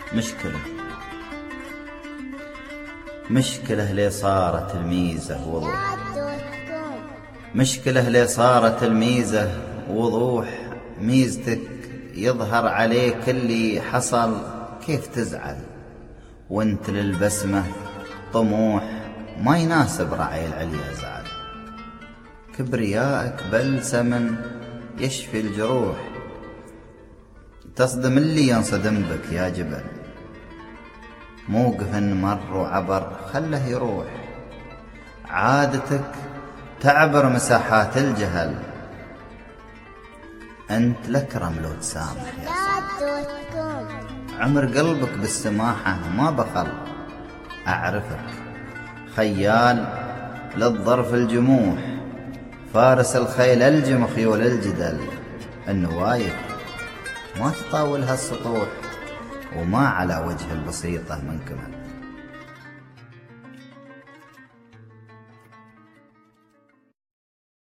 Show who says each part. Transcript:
Speaker 1: مشكلة لي صارت الميزة وضوح، مشكلة لي صارت الميزة وضوح، ميزتك يظهر عليك اللي حصل، كيف تزعل وانت للبسمة طموح، ما يناسب رعي العليا زعل، كبريائك بلسم يشفي الجروح، تصدم اللي ينصدم بك يا جبل، موقف مر وعبر خله يروح، عادتك تعبر مساحات الجهل، انت الأكرم لو تسامح يا صاحبي، عمر قلبك بالسماحة ما بخل، أعرفك خيال للظرف الجموح، فارس الخيل الجم خيول الجدل، النوايف ما تطاولها السطوح، وما على وجه البسيطة من كمل.